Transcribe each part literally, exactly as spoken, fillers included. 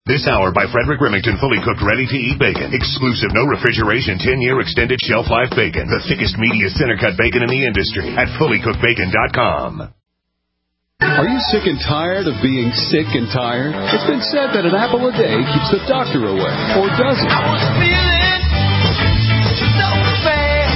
This hour by Frederick Remington, fully cooked, ready-to-eat bacon. Exclusive, no refrigeration, ten-year extended shelf life bacon. The thickest, meatiest center-cut bacon in the industry at fully cooked bacon dot com. Are you sick and tired of being sick and tired? It's been said that an apple a day keeps the doctor away. Or does it? I was feeling so bad.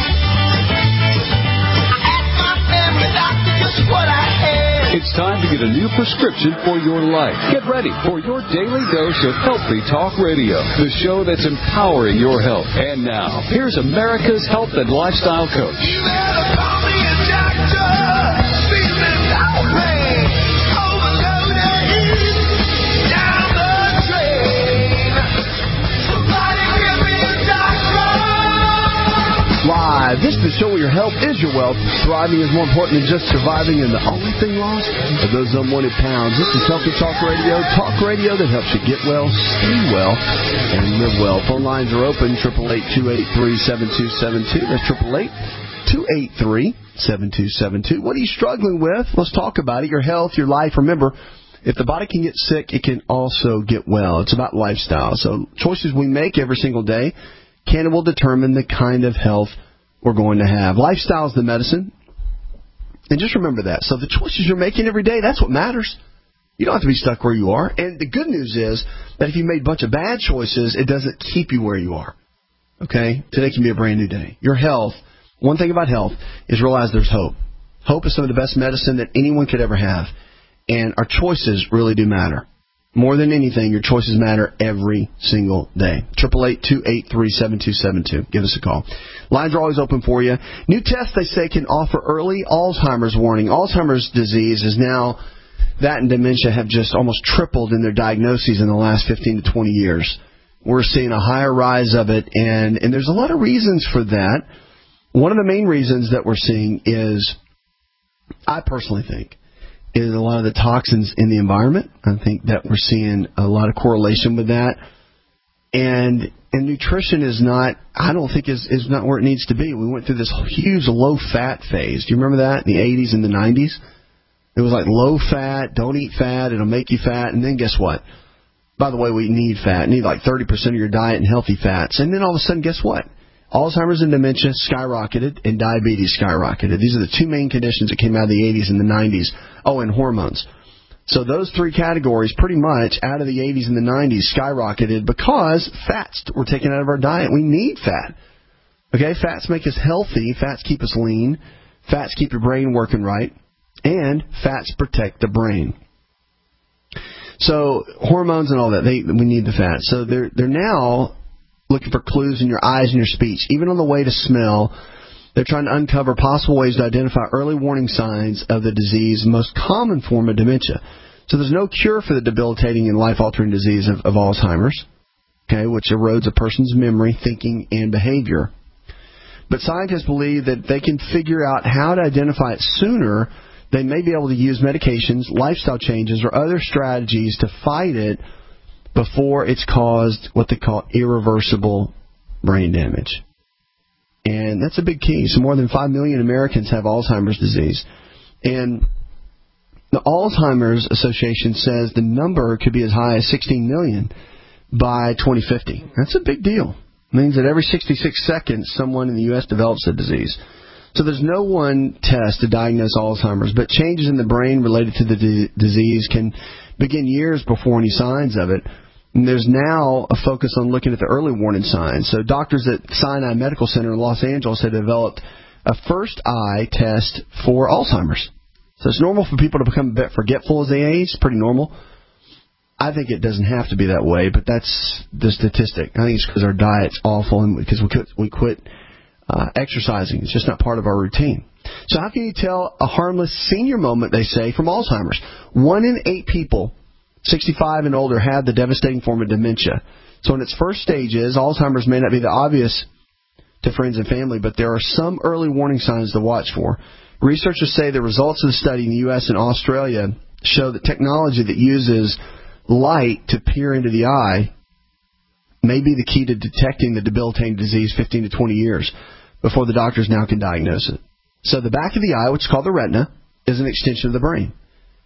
I asked my family doctor just what I had. It's time to get a new prescription for your life. Get ready for your daily dose of Healthy Talk Radio, the show that's empowering your health. And now, here's America's health and lifestyle coach. You better call me a doctor. Feeling no pain. Overloaded. Down the drain. Somebody give me a doctor. Live. This is the show where your health is your wealth. Thriving is more important than just surviving, and the only thing lost are those unwanted pounds. This is Healthy Talk Radio. Talk radio that helps you get well, stay well, and live well. Phone lines are open. eight eight eight, two eight three, seven two seven two. That's eight eight eight, two eight three, seven two seven two. What are you struggling with? Let's talk about it. Your health, your life. Remember, if the body can get sick, it can also get well. It's about lifestyle. So choices we make every single day can and will determine the kind of health we're going to have. Lifestyle is the medicine. And just remember that. So the choices you're making every day, that's what matters. You don't have to be stuck where you are. And the good news is that if you made a bunch of bad choices, it doesn't keep you where you are. Okay? Today can be a brand new day. Your health, one thing about health is realize there's hope. Hope is some of the best medicine that anyone could ever have. And our choices really do matter. More than anything, your choices matter every single day. eight eight eight, two eight three, seven two seven two. Give us a call. Lines are always open for you. New tests, they say, can offer early Alzheimer's warning. Alzheimer's disease is now, that and dementia have just almost tripled in their diagnoses in the last fifteen to twenty years. We're seeing a higher rise of it, and, and there's a lot of reasons for that. One of the main reasons that we're seeing is, I personally think, is a lot of the toxins in the environment. I think that we're seeing a lot of correlation with that. And and nutrition is not, I don't think, is, is not where it needs to be. We went through this huge low-fat phase. Do you remember that in the eighties and the nineties? It was like low-fat, don't eat fat, it'll make you fat. And then guess what? By the way, we need fat. You need like thirty percent of your diet and healthy fats. And then all of a sudden, guess what? Alzheimer's and dementia skyrocketed, and diabetes skyrocketed. These are the two main conditions that came out of the eighties and the nineties. Oh, and hormones. So those three categories pretty much out of the eighties and the nineties skyrocketed because fats were taken out of our diet. We need fat. Okay, fats make us healthy. Fats keep us lean. Fats keep your brain working right. And fats protect the brain. So hormones and all that, they we need the fat. So they're they're now looking for clues in your eyes and your speech. Even on the way to smell, they're trying to uncover possible ways to identify early warning signs of the disease, most common form of dementia. So there's no cure for the debilitating and life-altering disease of, of Alzheimer's, okay, which erodes a person's memory, thinking, and behavior. But scientists believe that they can figure out how to identify it sooner. They may be able to use medications, lifestyle changes, or other strategies to fight it before it's caused what they call irreversible brain damage. And that's a big key. So more than five million Americans have Alzheimer's disease. And the Alzheimer's Association says the number could be as high as sixteen million by twenty fifty. That's a big deal. It means that every sixty-six seconds, someone in the U S develops a disease. So there's no one test to diagnose Alzheimer's, but changes in the brain related to the d- disease can begin years before any signs of it. And there's now a focus on looking at the early warning signs. So doctors at Sinai Medical Center in Los Angeles have developed a first eye test for Alzheimer's. So it's normal for people to become a bit forgetful as they age. It's pretty normal. I think it doesn't have to be that way, but that's the statistic. I think it's because our diet's awful and because we quit, we quit uh, exercising. It's just not part of our routine. So how can you tell a harmless senior moment, they say, from Alzheimer's? One in eight people sixty-five and older have the devastating form of dementia. So in its first stages, Alzheimer's may not be the obvious to friends and family, but there are some early warning signs to watch for. Researchers say the results of the study in the U S and Australia show that technology that uses light to peer into the eye may be the key to detecting the debilitating disease fifteen to twenty years before the doctors now can diagnose it. So the back of the eye, which is called the retina, is an extension of the brain.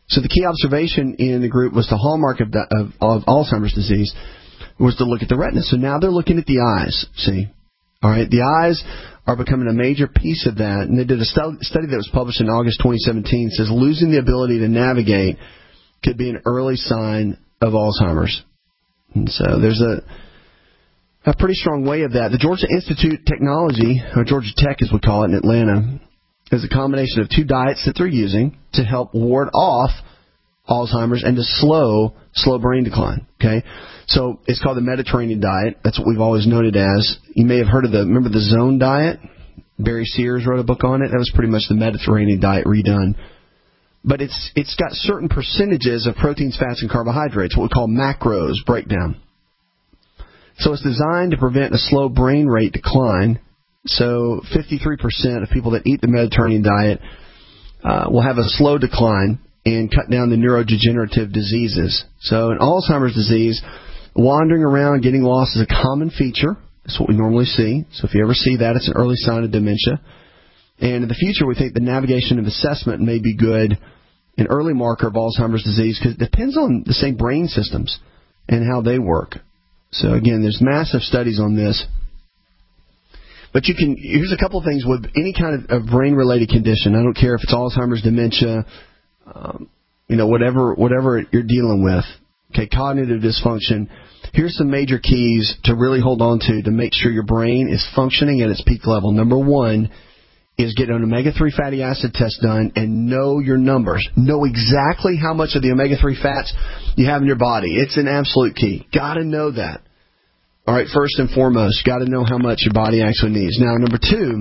So the key observation in the group was the hallmark of, the, of, of Alzheimer's disease was to look at the retina. So now they're looking at the eyes, see? All right, the eyes are becoming a major piece of that. And they did a stu- study that was published in August twenty seventeen. It says losing the ability to navigate could be an early sign of Alzheimer's. And so there's a a pretty strong way of that. The Georgia Institute of Technology, or Georgia Tech as we call it in Atlanta, is a combination of two diets that they're using to help ward off Alzheimer's and to slow slow brain decline. Okay, so it's called the Mediterranean diet. That's what we've always known it as. You may have heard of the remember the Zone diet. Barry Sears wrote a book on it. That was pretty much the Mediterranean diet redone. But it's it's got certain percentages of proteins, fats, and carbohydrates, what we call macros breakdown. So it's designed to prevent a slow brain rate decline. So fifty-three percent of people that eat the Mediterranean diet uh, will have a slow decline and cut down the neurodegenerative diseases. So in Alzheimer's disease, wandering around, getting lost is a common feature. That's what we normally see. So if you ever see that, it's an early sign of dementia. And in the future, we think the navigation of assessment may be good, an early marker of Alzheimer's disease, because it depends on the same brain systems and how they work. So again, there's massive studies on this. But you can, here's a couple of things with any kind of, of brain-related condition. I don't care if it's Alzheimer's, dementia, um, you know, whatever whatever you're dealing with. Okay, cognitive dysfunction. Here's some major keys to really hold on to to make sure your brain is functioning at its peak level. Number one is get an omega three fatty acid test done and know your numbers. Know exactly how much of the omega three fats you have in your body. It's an absolute key. Got to know that. All right, first and foremost, got to know how much your body actually needs. Now, number two,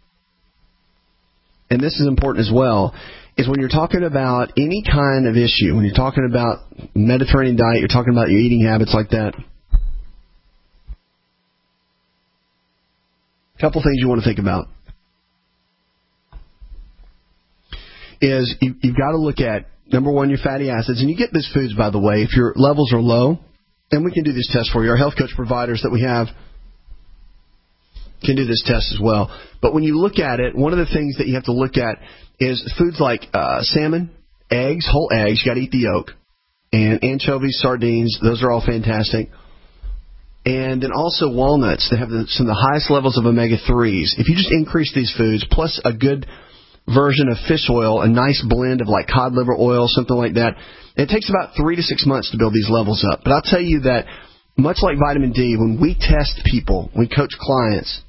and this is important as well, is when you're talking about any kind of issue, when you're talking about Mediterranean diet, you're talking about your eating habits like that, a couple things you want to think about is you, you've got to look at, number one, your fatty acids. And you get these foods, by the way, if your levels are low, and we can do this test for you. Our health coach providers that we have can do this test as well. But when you look at it, one of the things that you have to look at is foods like uh, salmon, eggs, whole eggs. You got to eat the yolk. And anchovies, sardines, those are all fantastic. And then also walnuts. They have the, some of the highest levels of omega threes. If you just increase these foods, plus a good version of fish oil, a nice blend of like cod liver oil, something like that, it takes about three to six months to build these levels up. But I'll tell you that much like vitamin D, when we test people, we coach clients,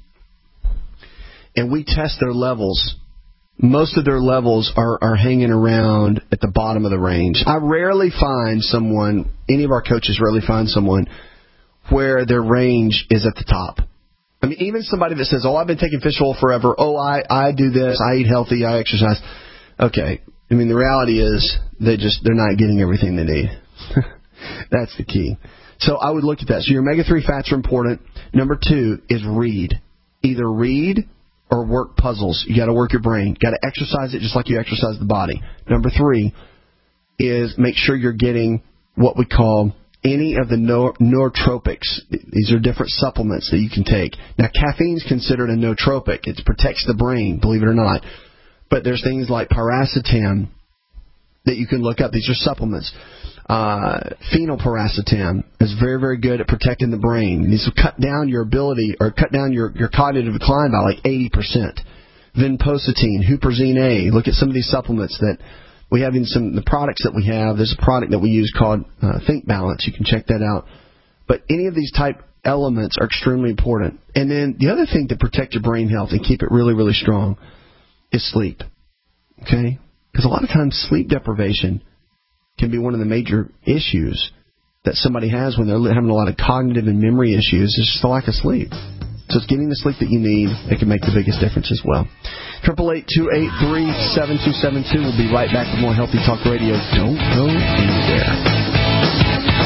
and we test their levels, most of their levels are, are hanging around at the bottom of the range. I rarely find someone, any of our coaches rarely find someone where their range is at the top. I mean, even somebody that says, oh, I've been taking fish oil forever, oh, I, I do this, I eat healthy, I exercise. Okay. I mean, the reality is they just, they're not getting everything they need. That's the key. So I would look at that. So your omega three fats are important. Number two is read. Either read or work puzzles. You got to work your brain. Got to exercise it just like you exercise the body. Number three is make sure you're getting what we call any of the nootropics. These are different supplements that you can take. Now, caffeine is considered a nootropic. It protects the brain, believe it or not. But there's things like piracetam that you can look up. These are supplements. Uh, phenylpiracetam is very, very good at protecting the brain. These will cut down your ability or cut down your, your cognitive decline by like eighty percent. Vinpocetine, Huperzine A. Look at some of these supplements that we have in some the products that we have. There's a product that we use called uh, Think Balance. You can check that out. But any of these type elements are extremely important. And then the other thing to protect your brain health and keep it really, really strong is sleep. Okay? Because a lot of times sleep deprivation can be one of the major issues that somebody has when they're having a lot of cognitive and memory issues. It's just the lack of sleep. So it's getting the sleep that you need that can make the biggest difference as well. eight eight eight, two eight three, seven two seven two. We'll be right back with more Healthy Talk Radio. Don't go anywhere.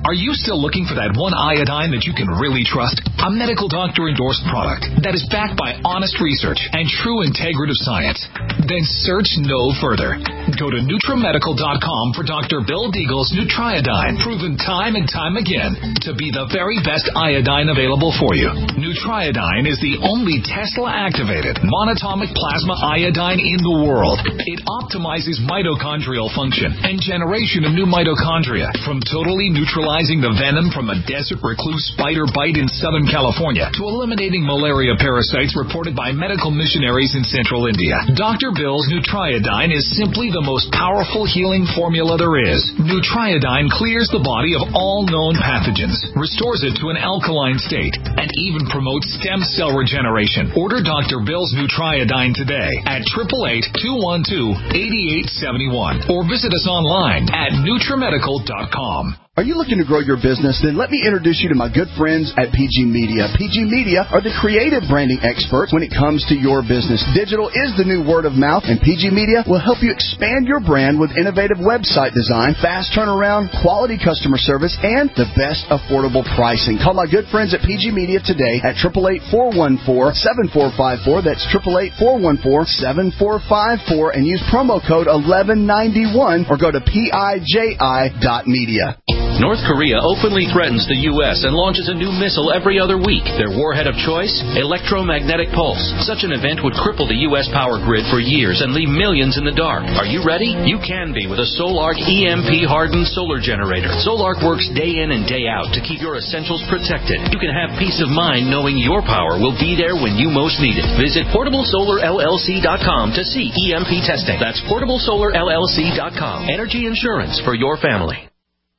Are you still looking for that one iodine that you can really trust? A medical doctor-endorsed product that is backed by honest research and true integrative science? Then search no further. Go to Nutramedical dot com for Doctor Bill Deagle's Nutriodine, proven time and time again to be the very best iodine available for you. Nutriodine is the only Tesla-activated monatomic plasma iodine in the world. It optimizes mitochondrial function and generation of new mitochondria, from totally neutralizing the venom from a desert recluse spider bite in Southern California to eliminating malaria parasites reported by medical missionaries in central India. Doctor Bill's Nutriodine is simply the most powerful healing formula there is. Nutriodine clears the body of all known pathogens, restores it to an alkaline state, and even promotes stem cell regeneration. Order Doctor Bill's Nutriodine today at eight eight eight, two one two, eight eight seven one or visit us online at Nutramedical dot com. Are you looking to grow your business? Then let me introduce you to my good friends at P G Media. P G Media are the creative branding experts when it comes to your business. Digital is the new word of mouth, and P G Media will help you expand your brand with innovative website design, fast turnaround, quality customer service, and the best affordable pricing. Call my good friends at P G Media today at eight eight eight, four one four, seven four five four. That's eight eight eight, four one four, seven four five four, and use promo code eleven ninety-one or go to P I J I dot media. North Korea openly threatens the U S and launches a new missile every other week. Their warhead of choice? Electromagnetic pulse. Such an event would cripple the U S power grid for years and leave millions in the dark. Are you ready? You can be with a Solark E M P-hardened solar generator. Solark works day in and day out to keep your essentials protected. You can have peace of mind knowing your power will be there when you most need it. Visit portable solar L L C dot com to see E M P testing. That's portable solar L L C dot com. Energy insurance for your family.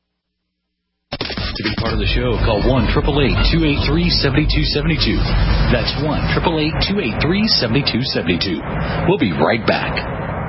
To be part of the show, call one eight eight eight, two eight three, seven two seven two. That's one eight eight eight, two eight three, seven two seven two. We'll be right back.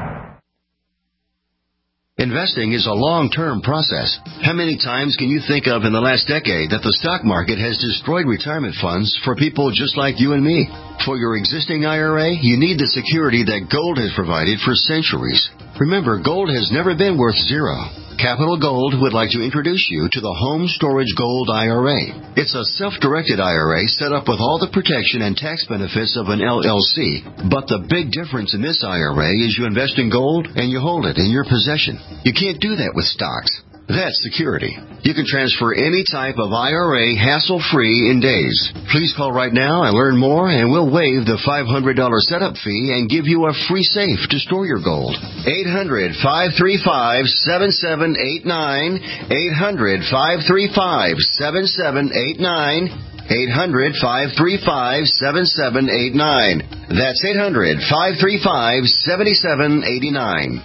Investing is a long-term process. How many times can you think of in the last decade that the stock market has destroyed retirement funds for people just like you and me? For your existing I R A, you need the security that gold has provided for centuries. Remember, gold has never been worth zero. Capital Gold would like to introduce you to the Home Storage Gold I R A. It's a self-directed I R A set up with all the protection and tax benefits of an L L C. But the big difference in this I R A is you invest in gold and you hold it in your possession. You can't do that with stocks. That's security. You can transfer any type of I R A hassle-free in days. Please call right now and learn more, and we'll waive the five hundred dollars setup fee and give you a free safe to store your gold. eight hundred, five three five, seven seven eight nine. eight hundred, five three five, seven seven eight nine. eight hundred, five three five, seven seven eight nine. That's eight hundred, five three five, seven seven eight nine.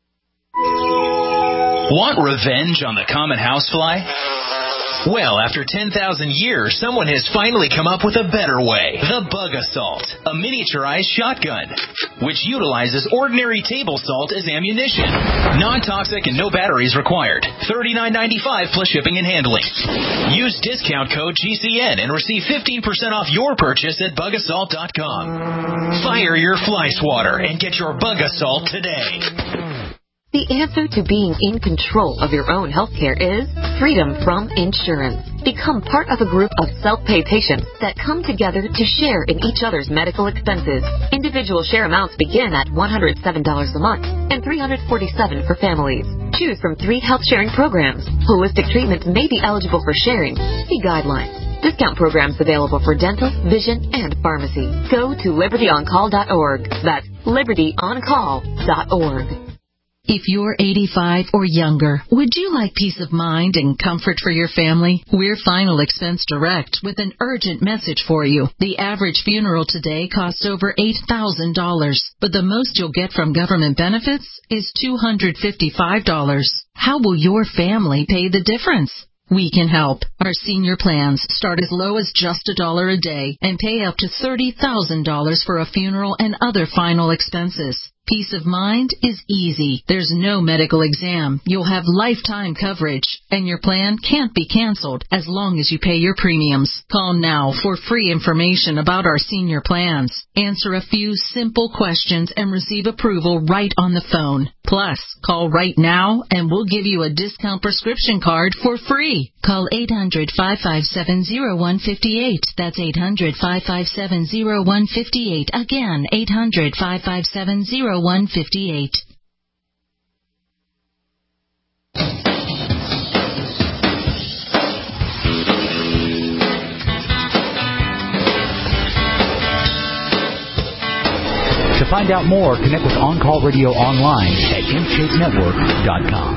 Want revenge on the common housefly? Well, after ten thousand years, someone has finally come up with a better way. The Bug Assault, a miniaturized shotgun, which utilizes ordinary table salt as ammunition. Non-toxic and no batteries required. thirty-nine ninety-five plus shipping and handling. Use discount code G C N and receive fifteen percent off your purchase at bug assault dot com. Fire your fly swatter and get your Bug Assault today. The answer to being in control of your own healthcare is freedom from insurance. Become part of a group of self-pay patients that come together to share in each other's medical expenses. Individual share amounts begin at one hundred seven dollars a month and three hundred forty-seven dollars for families. Choose from three health sharing programs. Holistic treatments may be eligible for sharing. See guidelines. Discount programs available for dental, vision, and pharmacy. Go to liberty on call dot org. That's liberty on call dot org. If you're eighty-five or younger, would you like peace of mind and comfort for your family? We're Final Expense Direct with an urgent message for you. The average funeral today costs over eight thousand dollars, but the most you'll get from government benefits is two hundred fifty-five dollars. How will your family pay the difference? We can help. Our senior plans start as low as just a dollar a day and pay up to thirty thousand dollars for a funeral and other final expenses. Peace of mind is easy. There's no medical exam. You'll have lifetime coverage, and your plan can't be canceled as long as you pay your premiums. Call now for free information about our senior plans. Answer a few simple questions and receive approval right on the phone. Plus, call right now and we'll give you a discount prescription card for free. Call eight hundred, five five seven, zero one five eight. That's eight hundred, five five seven, zero one five eight. Again, eight hundred, five five seven, zero one five eight. To find out more, connect with On Call Radio online at in shape network dot com.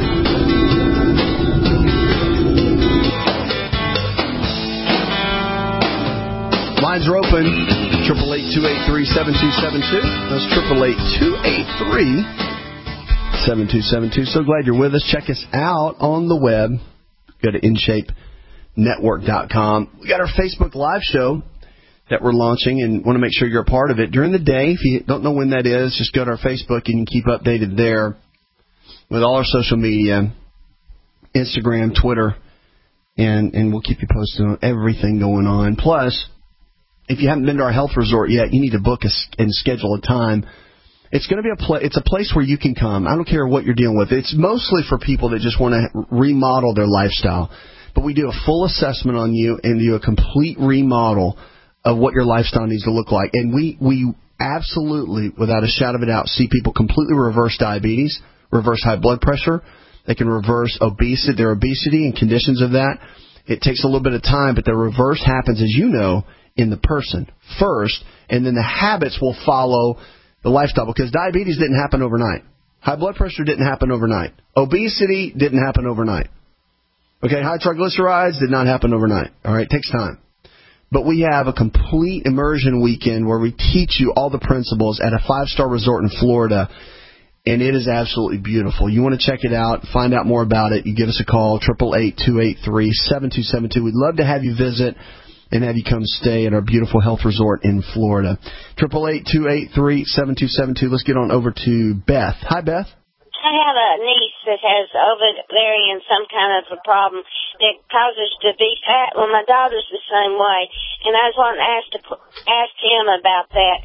Lines are open. Triple eight two eight three seven two seven two. That's triple eight two eight three seven two seven two. So glad you're with us. Check us out on the web. Go to in shape network dot com. We got our Facebook Live show that we're launching and want to make sure you're a part of it during the day. If you don't know when that is, just go to our Facebook and you can keep updated there with all our social media, Instagram, Twitter, and, and we'll keep you posted on everything going on. Plus, if you haven't been to our health resort yet, you need to book a, and schedule a time. It's going to be a pla- it's a place where you can come. I don't care what you're dealing with. It's mostly for people that just want to remodel their lifestyle. But we do a full assessment on you and do a complete remodel of what your lifestyle needs to look like. And we, we absolutely, without a shadow of a doubt, see people completely reverse diabetes, reverse high blood pressure. They can reverse obesity, their obesity and conditions of that. It takes a little bit of time, but the reverse happens, as you know, in the person first, and then the habits will follow the lifestyle, because diabetes didn't happen overnight. High blood pressure didn't happen overnight. Obesity didn't happen overnight. Okay, high triglycerides did not happen overnight. All right, it takes time. But we have a complete immersion weekend where we teach you all the principles at a five-star resort in Florida, and it is absolutely beautiful. You want to check it out, find out more about it, you give us a call, eight eight eight, two eight three, seven two seven two. We'd love to have you visit and have you come stay at our beautiful health resort in Florida. eight eight eight, two eight three, seven two seven two. Let's get on over to Beth. Hi, Beth. I have a niece that has ovarian, some kind of a problem that causes to be fat. Well, my daughter's the same way, and I was wanting to ask, to ask him about that.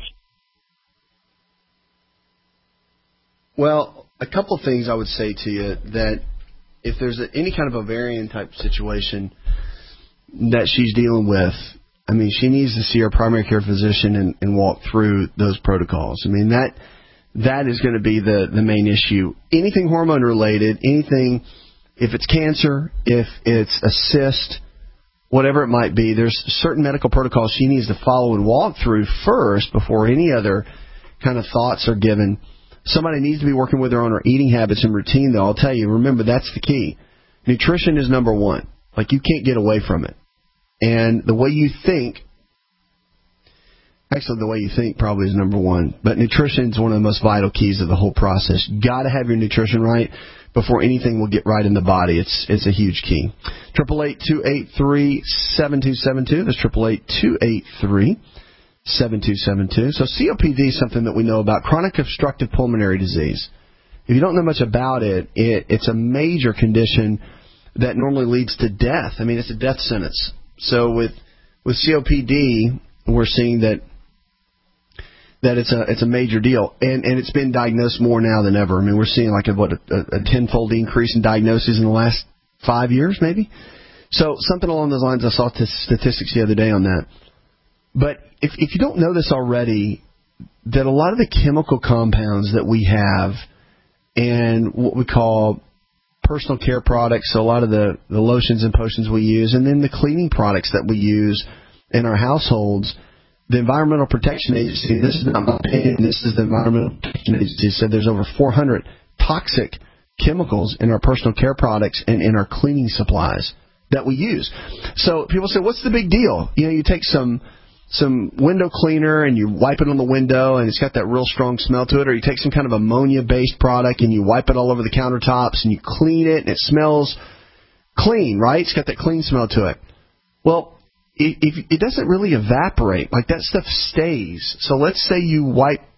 Well, a couple things I would say to you, that if there's a, any kind of ovarian type situation that she's dealing with, I mean, she needs to see her primary care physician and, and walk through those protocols. I mean, that that is going to be the, the main issue. Anything hormone related, anything, if it's cancer, if it's a cyst, whatever it might be, there's certain medical protocols she needs to follow and walk through first before any other kind of thoughts are given. Somebody needs to be working with her on her eating habits and routine, though. I'll tell you, remember, that's the key. Nutrition is number one. Like, you can't get away from it. And the way you think, actually the way you think probably is number one, but nutrition is one of the most vital keys of the whole process. You got to have your nutrition right before anything will get right in the body. It's it's a huge key. eight eight eight, two eight three, seven two seven two. That's eight eight eight, two eight three, seven two seven two. So C O P D is something that we know about, chronic obstructive pulmonary disease. If you don't know much about it, it it's a major condition that normally leads to death. I mean, it's a death sentence. So with with C O P D, we're seeing that that it's a it's a major deal, and and it's been diagnosed more now than ever. I mean, we're seeing like a what a, a tenfold increase in diagnoses in the last five years, maybe. So something along those lines. I saw t- statistics the other day on that. But if if you don't know this already, that a lot of the chemical compounds that we have and what we call personal care products, so a lot of the, the lotions and potions we use, and then the cleaning products that we use in our households, the Environmental Protection Agency, this is not my opinion, this is the Environmental Protection Agency, said there's over four hundred toxic chemicals in our personal care products and in our cleaning supplies that we use. So people say, what's the big deal? You know, you take some some window cleaner and you wipe it on the window and it's got that real strong smell to it, or you take some kind of ammonia-based product and you wipe it all over the countertops and you clean it and it smells clean, right? It's got that clean smell to it. Well, it, it, it doesn't really evaporate. Like, that stuff stays. So let's say you wipe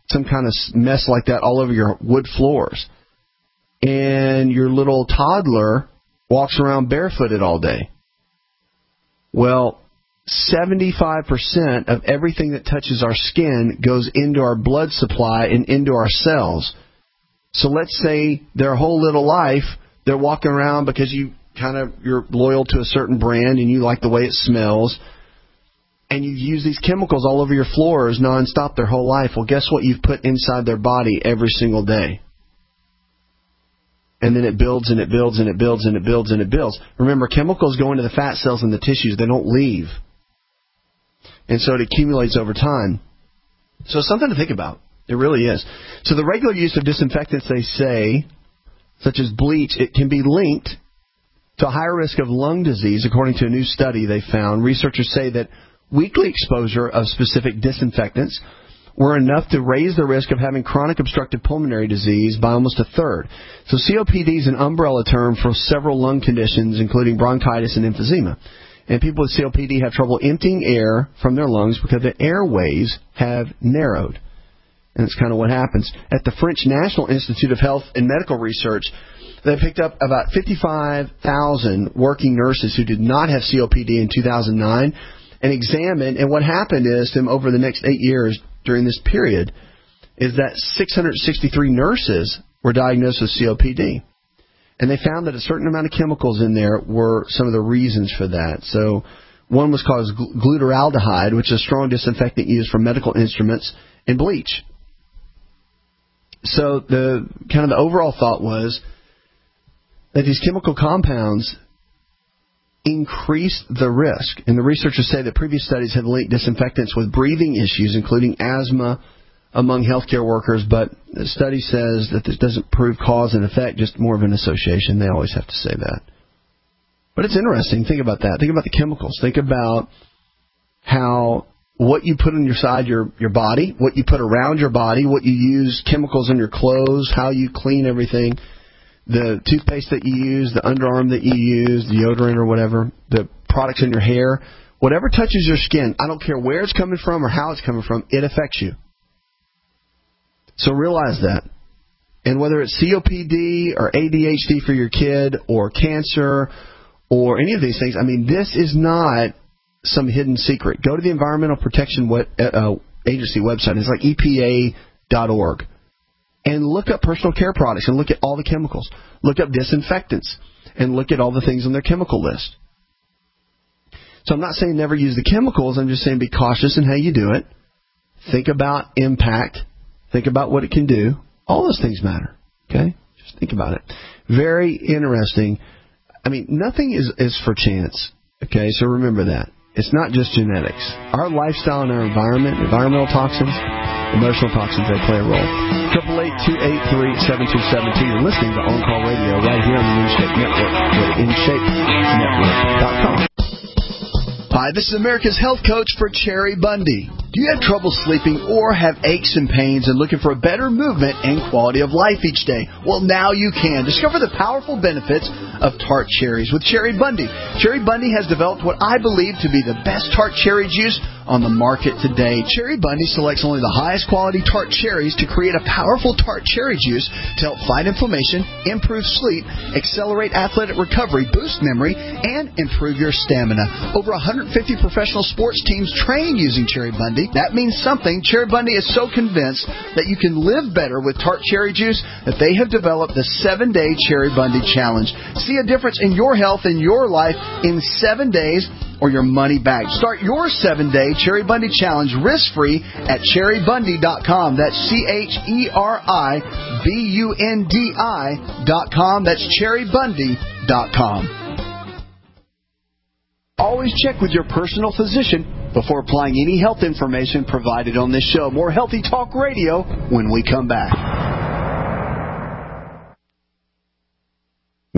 some kind of mess like that all over your wood floors. And your little toddler walks around barefooted all day. Well, seventy-five percent of everything that touches our skin goes into our blood supply and into our cells. So let's say their whole little life, they're walking around because you kind of, you're loyal to a certain brand and you like the way it smells, and you use these chemicals all over your floors nonstop their whole life. Well, guess what you've put inside their body every single day? And then it builds and it builds and it builds and it builds and it builds. Remember, chemicals go into the fat cells and the tissues. They don't leave. And so it accumulates over time. So it's something to think about. It really is. So the regular use of disinfectants, they say, such as bleach, it can be linked to a higher risk of lung disease, according to a new study they found. Researchers say that weekly exposure of specific disinfectants were enough to raise the risk of having chronic obstructive pulmonary disease by almost a third. So C O P D is an umbrella term for several lung conditions, including bronchitis and emphysema. And people with C O P D have trouble emptying air from their lungs because the airways have narrowed. And that's kind of what happens. At the French National Institute of Health and Medical Research, they picked up about fifty-five thousand working nurses who did not have C O P D in two thousand nine and examined, and what happened is to them over the next eight years during this period is that six hundred sixty-three nurses were diagnosed with C O P D. And they found that a certain amount of chemicals in there were some of the reasons for that. So one was called glutaraldehyde, which is a strong disinfectant used for medical instruments, and bleach. So the kind of the overall thought was that these chemical compounds increase the risk. And the researchers say that previous studies have linked disinfectants with breathing issues, including asthma among healthcare workers, but the study says that this doesn't prove cause and effect, just more of an association. They always have to say that. But it's interesting. Think about that. Think about the chemicals. Think about how what you put on your side, your, your body, what you put around your body, what you use, chemicals on your clothes, how you clean everything, the toothpaste that you use, the underarm that you use, deodorant or whatever, the products in your hair, whatever touches your skin, I don't care where it's coming from or how it's coming from, it affects you. So realize that. And whether it's C O P D or A D H D for your kid or cancer or any of these things, I mean, this is not some hidden secret. Go to the Environmental Protection uh, Agency website. It's like E P A dot org. And look up personal care products and look at all the chemicals. Look up disinfectants and look at all the things on their chemical list. So I'm not saying never use the chemicals. I'm just saying be cautious in how you do it. Think about impact. Think about what it can do. All those things matter. Okay? Just think about it. Very interesting. I mean, nothing is, is for chance. Okay? So remember that. It's not just genetics. Our lifestyle and our environment, environmental toxins, emotional toxins, they play a role. eight eight eight, two eight three, seven two seven two. You're listening to On Call Radio right here on the InShape Network. Go to in shape network dot com. Hi, this is America's Health Coach for Cherry Bundy. Do you have trouble sleeping or have aches and pains and looking for a better movement and quality of life each day? Well, now you can. Discover the powerful benefits of tart cherries with Cherry Bundy. Cherry Bundy has developed what I believe to be the best tart cherry juice on the market today. Cherry Bundy selects only the highest quality tart cherries to create a powerful tart cherry juice to help fight inflammation, improve sleep, accelerate athletic recovery, boost memory, and improve your stamina. Over one hundred fifty professional sports teams train using Cherry Bundy. That means something. Cherry Bundy is so convinced that you can live better with tart cherry juice that they have developed the seven-day Cherry Bundy Challenge. See a difference in your health and your life in seven days or your money back. Start your seven-day Cherry Bundy Challenge risk-free at cherry bundy dot com. That's C H E R I B U N D I dot com. That's cherry bundy dot com. Always check with your personal physician before applying any health information provided on this show. More Healthy Talk Radio when we come back. We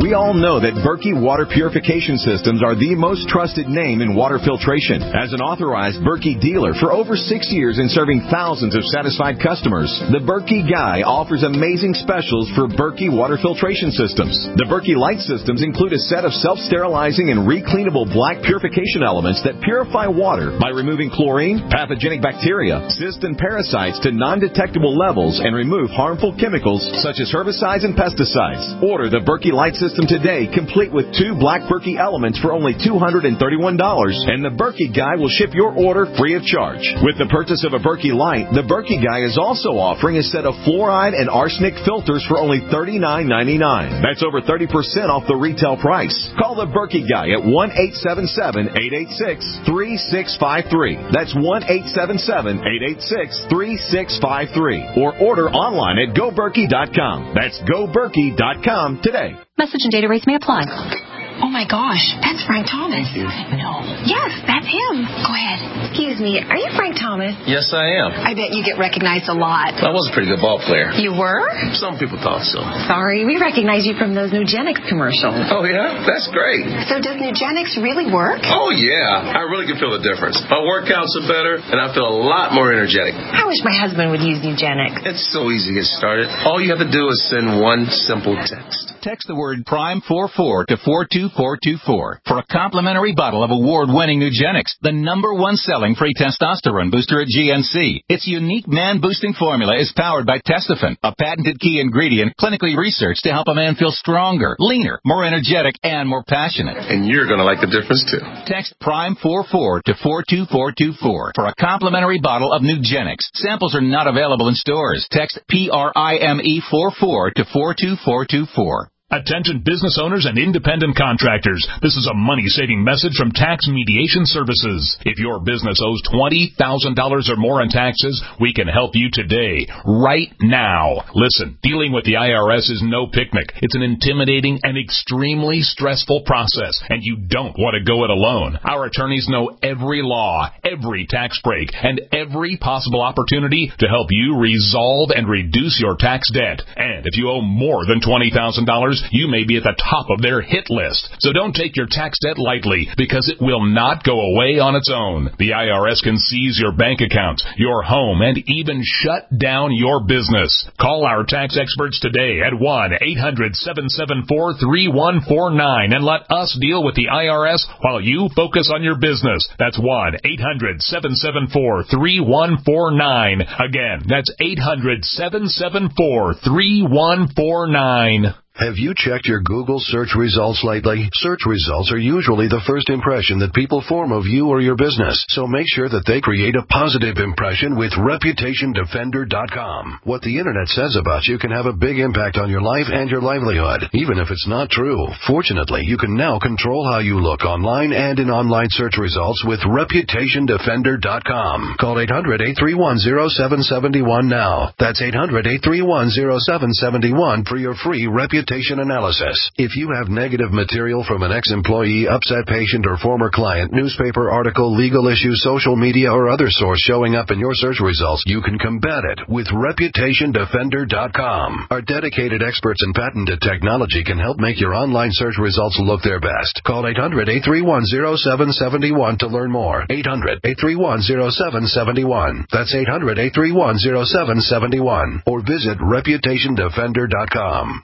We all know that Berkey Water Purification Systems are the most trusted name in water filtration. As an authorized Berkey dealer for over six years and serving thousands of satisfied customers, the Berkey Guy offers amazing specials for Berkey Water Filtration Systems. The Berkey Light Systems include a set of self-sterilizing and recleanable black purification elements that purify water by removing chlorine, pathogenic bacteria, cysts, and parasites to non-detectable levels and remove harmful chemicals such as herbicides and pesticides. Order the Berkey Light System today, complete with two black Berkey elements for only two hundred thirty-one dollars, and the Berkey Guy will ship your order free of charge. With the purchase of a Berkey Light, the Berkey Guy is also offering a set of fluoride and arsenic filters for only thirty-nine ninety-nine. That's over thirty percent off the retail price. Call the Berkey Guy at one eight seven seven, eight eight six, three six five three. That's one eight seven seven, eight eight six, three six five three. Or order online at go berkey dot com. That's go berkey dot com today. Message and data rates may apply. Oh, my gosh. That's Frank Thomas. No. Yes, that's him. Go ahead. Excuse me. Are you Frank Thomas? Yes, I am. I bet you get recognized a lot. I was a pretty good ball player. You were? Some people thought so. Sorry. We recognize you from those Nugenix commercials. Oh, yeah? That's great. So does Nugenix really work? Oh, yeah. I really can feel the difference. My workouts are better, and I feel a lot more energetic. I wish my husband would use Nugenix. It's so easy to get started. All you have to do is send one simple text. Text the word Prime forty-four to four two four two four for a complimentary bottle of award-winning Nugenix, the number one selling free testosterone booster at G N C. Its unique man-boosting formula is powered by Testofen, a patented key ingredient clinically researched to help a man feel stronger, leaner, more energetic, and more passionate. And you're going to like the difference, too. Text Prime forty-four to four two four two four for a complimentary bottle of Nugenix. Samples are not available in stores. Text P R I M E forty-four to four two four two four. Attention business owners and independent contractors. This is a money-saving message from Tax Mediation Services. If your business owes twenty thousand dollars or more in taxes, we can help you today, right now. Listen, dealing with the I R S is no picnic. It's an intimidating and extremely stressful process, and you don't want to go it alone. Our attorneys know every law, every tax break, and every possible opportunity to help you resolve and reduce your tax debt. And if you owe more than twenty thousand dollars, you may be at the top of their hit list. So don't take your tax debt lightly, because it will not go away on its own. The I R S can seize your bank accounts, your home, and even shut down your business. Call our tax experts today at one eight hundred seven seven four three one four nine and let us deal with the I R S while you focus on your business. That's one eight hundred seven seven four three one four nine. Again, that's eight hundred seven seven four three one four nine. Have you checked your Google search results lately? Search results are usually the first impression that people form of you or your business, so make sure that they create a positive impression with reputation defender dot com. What the Internet says about you can have a big impact on your life and your livelihood, even if it's not true. Fortunately, you can now control how you look online and in online search results with reputation defender dot com. Call eight hundred, eight three one, zero seven seven one now. That's eight hundred, eight three one, zero seven seven one for your free reputation analysis. If you have negative material from an ex-employee, upset patient, or former client, newspaper article, legal issue, social media, or other source showing up in your search results, you can combat it with reputation defender dot com. Our dedicated experts in patented technology can help make your online search results look their best. Call eight hundred, eight three one, zero seven seven one to learn more. eight hundred, eight three one, zero seven seven one. That's eight hundred, eight three one, zero seven seven one. Or visit reputation defender dot com.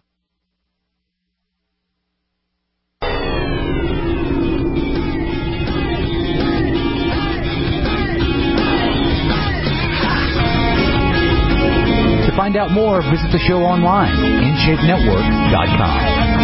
To find out more, visit the show online, in shape network dot com.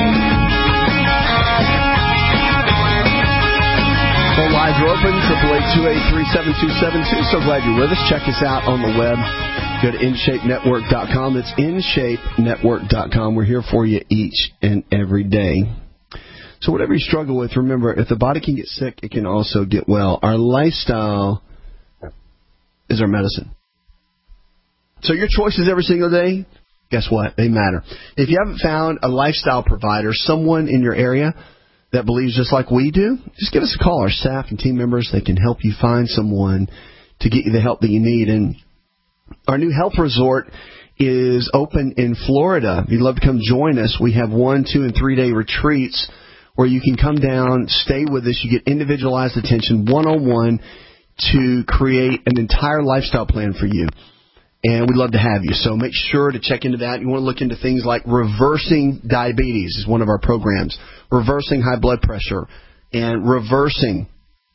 Phone lines are open, triple eight two eight three seven two seven two. So glad you're with us. Check us out on the web. Go to in shape network dot com. That's in shape network dot com. We're here for you each and every day. So whatever you struggle with, remember, if the body can get sick, it can also get well. Our lifestyle is our medicine. So your choices every single day, guess what? They matter. If you haven't found a lifestyle provider, someone in your area that believes just like we do, just give us a call. Our staff and team members, they can help you find someone to get you the help that you need. And our new health resort is open in Florida. If you'd love to come join us, we have one, two, and three-day retreats where you can come down, stay with us. You get individualized attention, one-on-one, to create an entire lifestyle plan for you. And we'd love to have you. So make sure to check into that. You want to look into things like reversing diabetes is one of our programs, reversing high blood pressure, and reversing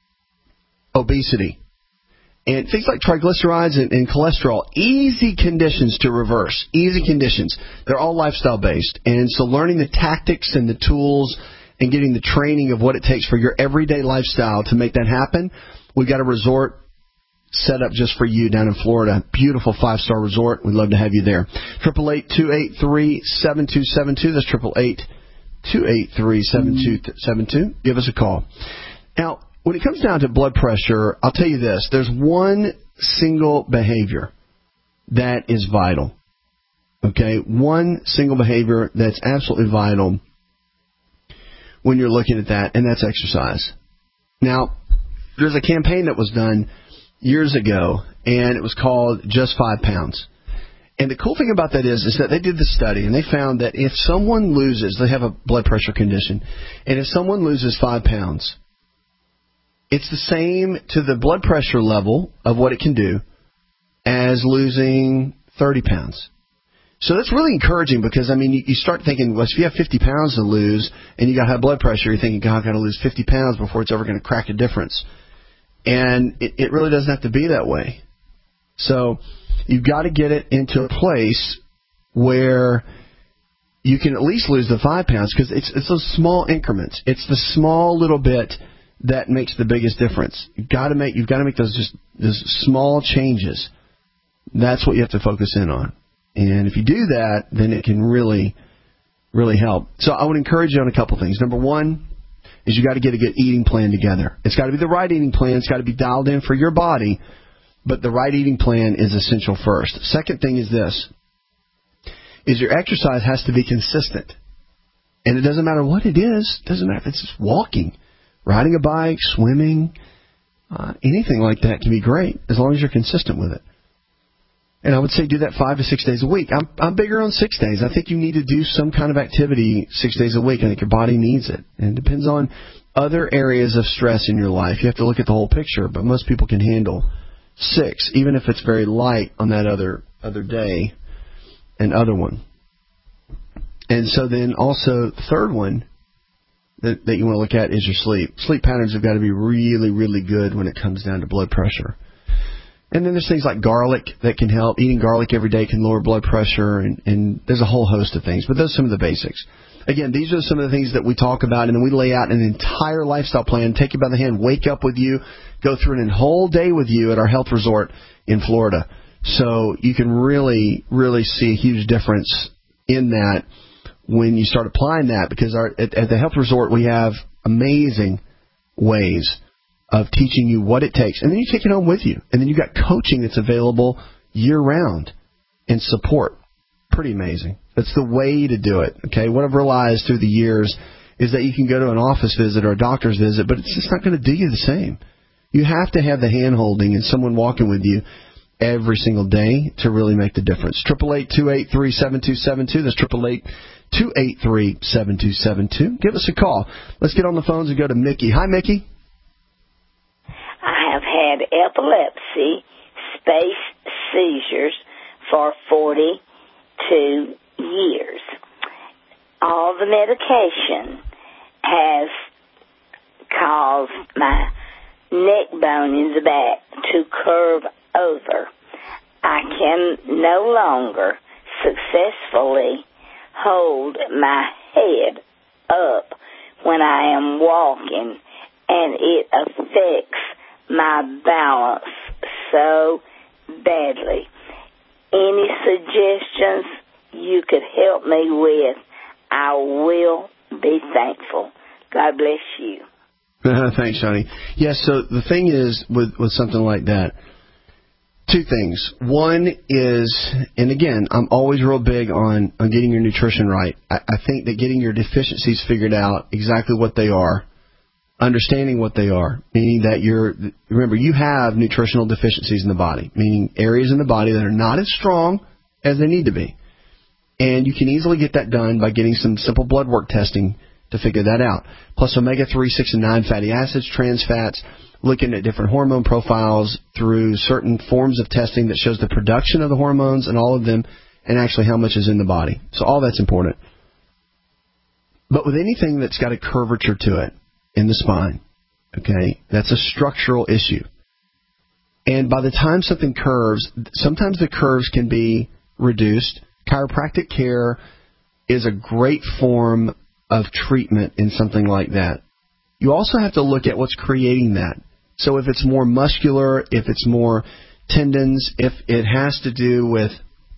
obesity. And things like triglycerides and, and cholesterol, easy conditions to reverse, easy conditions. They're all lifestyle-based. And so learning the tactics and the tools and getting the training of what it takes for your everyday lifestyle to make that happen, we've got a resort set up just for you down in Florida. Beautiful five-star resort. We'd love to have you there. eight eight eight, two eight three, seven two seven two. That's eight eight eight, two eight three, seven two seven two. Give us a call. Now, when it comes down to blood pressure, I'll tell you this. There's one single behavior that is vital. Okay? One single behavior that's absolutely vital when you're looking at that, and that's exercise. Now, there's a campaign that was done years ago, and it was called Just Five Pounds. And the cool thing about that is, is that they did the study, and they found that if someone loses, they have a blood pressure condition, and if someone loses five pounds, it's the same to the blood pressure level of what it can do as losing thirty pounds. So that's really encouraging because, I mean, you, you start thinking, well, if you have fifty pounds to lose and you got high blood pressure, you're thinking, God, I've got to lose fifty pounds before it's ever going to crack a difference. And it, it really doesn't have to be that way. So you've got to get it into a place where you can at least lose the five pounds because it's, it's those small increments. It's the small little bit that makes the biggest difference. You've got to make, you've got to make those just those small changes. That's what you have to focus in on. And if you do that, then it can really, really help. So I would encourage you on a couple things. Number one is you got to get a good eating plan together. It's got to be the right eating plan. It's got to be dialed in for your body, but the right eating plan is essential first. Second thing is this, is your exercise has to be consistent. And it doesn't matter what it is. It doesn't matter if it's just walking, riding a bike, swimming, uh, anything like that can be great as long as you're consistent with it. And I would say do that five to six days a week. I'm, I'm bigger on six days. I think you need to do some kind of activity six days a week. I think your body needs it. And it depends on other areas of stress in your life. You have to look at the whole picture, but most people can handle six, even if it's very light on that other other day and other one. And so then also the third one that, that you want to look at is your sleep. Sleep patterns have got to be really, really good when it comes down to blood pressure. And then there's things like garlic that can help. Eating garlic every day can lower blood pressure, and, and there's a whole host of things. But those are some of the basics. Again, these are some of the things that we talk about, and then we lay out an entire lifestyle plan, take you by the hand, wake up with you, go through a whole day with you at our health resort in Florida. So you can really, really see a huge difference in that when you start applying that, because our, at, at the health resort we have amazing ways of teaching you what it takes. And then you take it home with you. And then you've got coaching that's available year-round and support. Pretty amazing. That's the way to do it. Okay. What I've realized through the years is that you can go to an office visit or a doctor's visit, but it's just not going to do you the same. You have to have the hand-holding and someone walking with you every single day to really make the difference. eight eight eight, two eight three, seven two seven two. That's eight eight eight, two eight three, seven two seven two. Give us a call. Let's get on the phones and go to Mickey. Hi, Mickey. I have had epilepsy, space seizures for forty-two years. All the medication has caused my neck bone in the back to curve over. I can no longer successfully hold my head up when I am walking, and it affects my balance so badly. Any suggestions you could help me with, I will be thankful. God bless you. Thanks, Johnny. Yes, so the thing is with, with something like that, two things. One is, and again, I'm always real big on, on getting your nutrition right. I, I think that getting your deficiencies figured out, exactly what they are, understanding what they are, meaning that you're, remember, you have nutritional deficiencies in the body, meaning areas in the body that are not as strong as they need to be. And you can easily get that done by getting some simple blood work testing to figure that out. Plus omega three, six, and nine fatty acids, trans fats, looking at different hormone profiles through certain forms of testing that shows the production of the hormones and all of them, and actually how much is in the body. So all that's important. But with anything that's got a curvature to it in the spine, okay, that's a structural issue. And by the time something curves, sometimes the curves can be reduced. Chiropractic care is a great form of treatment in something like that. You also have to look at what's creating that. So if it's more muscular, if it's more tendons, if it has to do with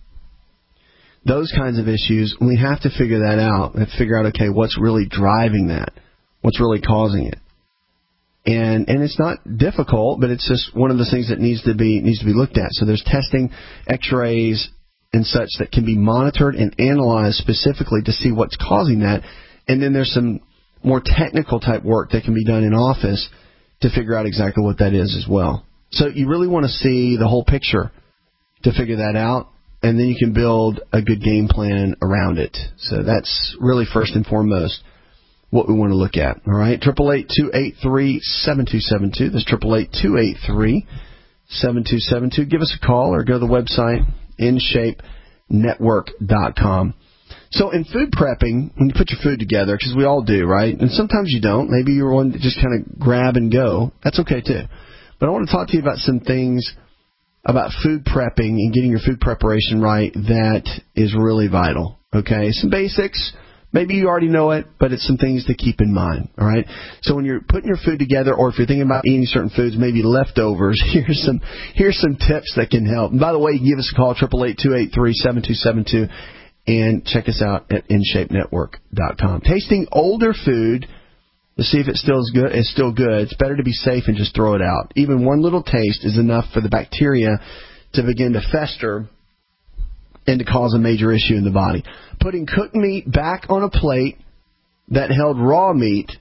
those kinds of issues, we have to figure that out and figure out, okay, what's really driving that? What's really causing it? And and it's not difficult, but it's just one of the things that needs to be needs to be looked at. So there's testing, x-rays, and such that can be monitored and analyzed specifically to see what's causing that. And then there's some more technical type work that can be done in office to figure out exactly what that is as well. So you really want to see the whole picture to figure that out, and then you can build a good game plan around it. So that's really first and foremost what we want to look at. All right, triple eight two eight three seven two seven two. That's triple eight two eight three seven two seven two. Give us a call or go to the website in shape network dot com. So in food prepping, when you put your food together, because we all do, right? And sometimes you don't. Maybe you're one that just kind of grab and go. That's okay too. But I want to talk to you about some things about food prepping and getting your food preparation right that is really vital. Okay, some basics. Maybe you already know it, but it's some things to keep in mind, all right? So when you're putting your food together, or if you're thinking about eating certain foods, maybe leftovers, here's some here's some tips that can help. And by the way, you can give us a call, triple eight two eight three seven two seven two, and check us out at in shape network dot com. Tasting older food to see if it still is good. It's still good. It's better to be safe and just throw it out. Even one little taste is enough for the bacteria to begin to fester and to cause a major issue in the body. Putting cooked meat back on a plate that held raw meat,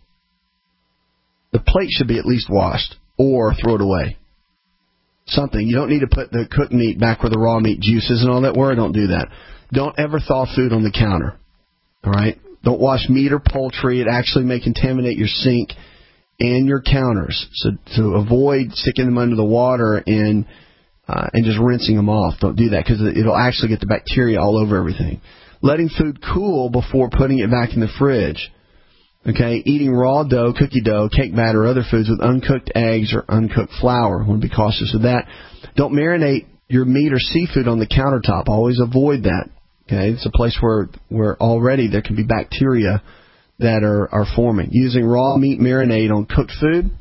the plate should be at least washed or throw it away. Something. You don't need to put the cooked meat back where the raw meat juices and all that were. Don't do that. Don't ever thaw food on the counter. All right? Don't wash meat or poultry. It actually may contaminate your sink and your counters. So to avoid sticking them under the water and Uh, and just rinsing them off. Don't do that because it'll actually get the bacteria all over everything. Letting food cool before putting it back in the fridge. Okay, eating raw dough, cookie dough, cake batter, or other foods with uncooked eggs or uncooked flour. Want to be cautious of that. Don't marinate your meat or seafood on the countertop. Always avoid that. Okay, it's a place where, where already there can be bacteria that are, are forming. Using raw meat marinade on cooked food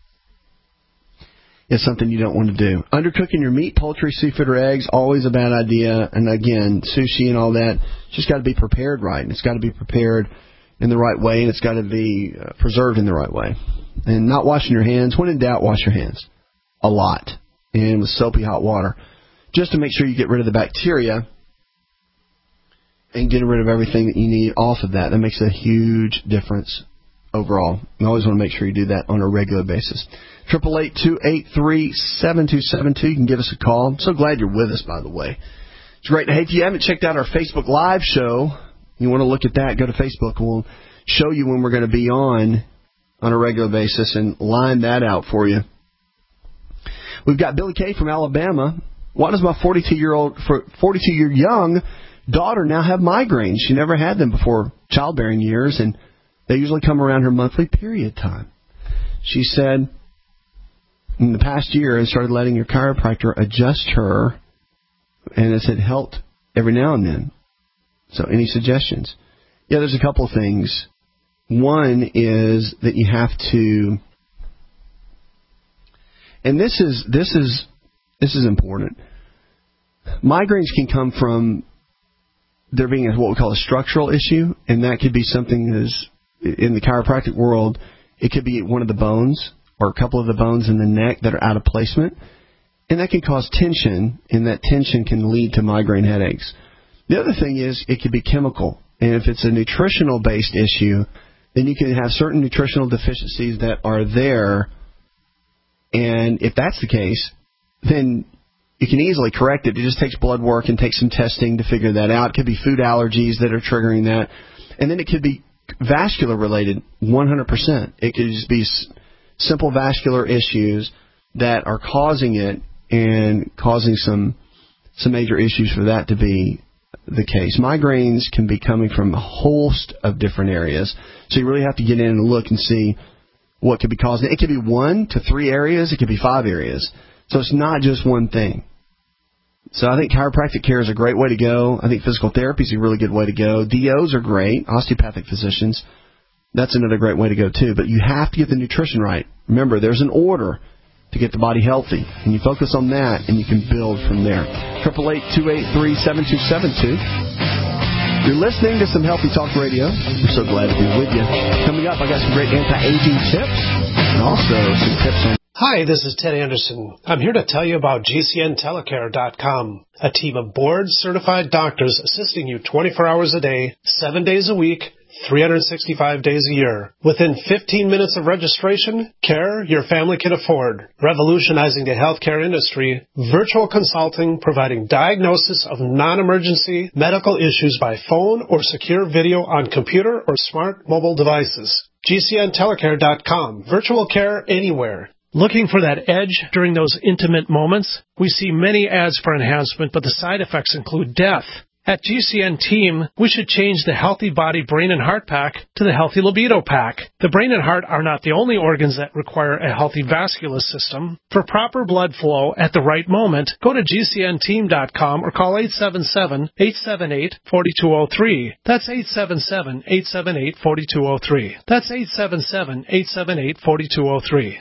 is something you don't want to do. Undercooking your meat, poultry, seafood, or eggs, always a bad idea. And again, sushi and all that, it's just got to be prepared right. And it's got to be prepared in the right way, and it's got to be uh, preserved in the right way. And not washing your hands. When in doubt, wash your hands. A lot. And with soapy hot water. Just to make sure you get rid of the bacteria and get rid of everything that you need off of that. That makes a huge difference overall. You always want to make sure you do that on a regular basis. triple eight two eight three seven two seven two. You can give us a call. I'm so glad you're with us, by the way. It's great. Hey, if you haven't checked out our Facebook Live show, you want to look at that, go to Facebook. We'll show you when we're going to be on on a regular basis and line that out for you. We've got Billy Kay from Alabama. Why does my forty-two-year-old, forty-two-year young daughter now have migraines? She never had them before childbearing years, and they usually come around her monthly period time. She said, in the past year, I started letting your chiropractor adjust her, and it's had helped every now and then. So any suggestions? Yeah, there's a couple of things. One is that you have to, and this is this is this is important. Migraines can come from there being a, what we call a structural issue, and that could be something that is, in the chiropractic world, it could be one of the bones or a couple of the bones in the neck that are out of placement, and that can cause tension, and that tension can lead to migraine headaches. The other thing is it could be chemical, and if it's a nutritional-based issue, then you can have certain nutritional deficiencies that are there, and if that's the case, then you can easily correct it. It just takes blood work and takes some testing to figure that out. It could be food allergies that are triggering that. And then it could be vascular related, one hundred percent. It could just be s- simple vascular issues that are causing it and causing some some major issues for that to be the case. Migraines can be coming from a host of different areas. So you really have to get in and look and see what could be causing it. It could be one to three areas. It could be five areas. So it's not just one thing. So I think chiropractic care is a great way to go. I think physical therapy is a really good way to go. D Os are great, osteopathic physicians. That's another great way to go, too. But you have to get the nutrition right. Remember, there's an order to get the body healthy. And you focus on that, and you can build from there. eight eight eight, two eight three, seven two seven two. You're listening to some Healthy Talk Radio. We're so glad to be with you. Coming up, I got some great anti-aging tips and also some tips on... Hi, this is Ted Anderson. I'm here to tell you about G C N telecare dot com, a team of board-certified doctors assisting you twenty-four hours a day, seven days a week, three hundred sixty-five days a year. Within fifteen minutes of registration, care your family can afford. Revolutionizing the healthcare industry, virtual consulting providing diagnosis of non-emergency medical issues by phone or secure video on computer or smart mobile devices. G C N telecare dot com, virtual care anywhere. Looking for that edge during those intimate moments? We see many ads for enhancement, but the side effects include death. At G C N Team, we should change the Healthy Body Brain and Heart Pack to the Healthy Libido Pack. The brain and heart are not the only organs that require a healthy vascular system. For proper blood flow at the right moment, go to G C N team dot com or call eight seven seven, eight seven eight, four two zero three. That's eight seven seven, eight seven eight, four two zero three. That's eight seven seven, eight seven eight, four two zero three.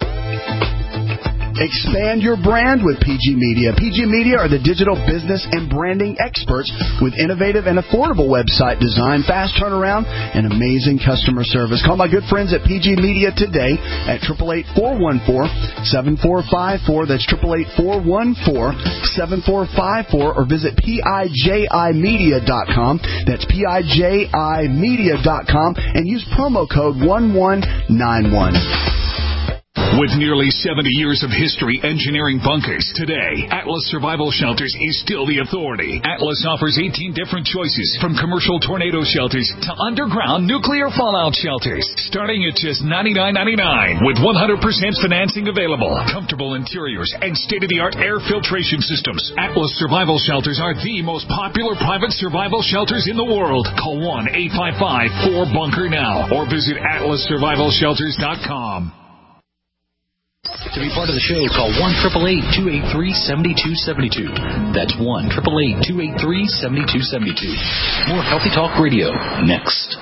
Expand your brand with P G Media. P G Media are the digital business and branding experts with innovative and affordable website design, fast turnaround, and amazing customer service. Call my good friends at P G Media today at eight eight eight, four one four, seven four five four. That's eight eight eight, four one four, seven four five four. Or visit P I J I media dot com. That's P I J I media dot com and use promo code one one nine one. With nearly seventy years of history engineering bunkers, today, Atlas Survival Shelters is still the authority. Atlas offers eighteen different choices, from commercial tornado shelters to underground nuclear fallout shelters, starting at just ninety-nine ninety-nine, with one hundred percent financing available, comfortable interiors, and state-of-the-art air filtration systems. Atlas Survival Shelters are the most popular private survival shelters in the world. Call one eight five five, four bunker now, or visit atlas survival shelters dot com. To be part of the show, call one eight eight eight, two eight three, seven two seven two. That's one eight eight eight, two eight three, seven two seven two. More Healthy Talk Radio next.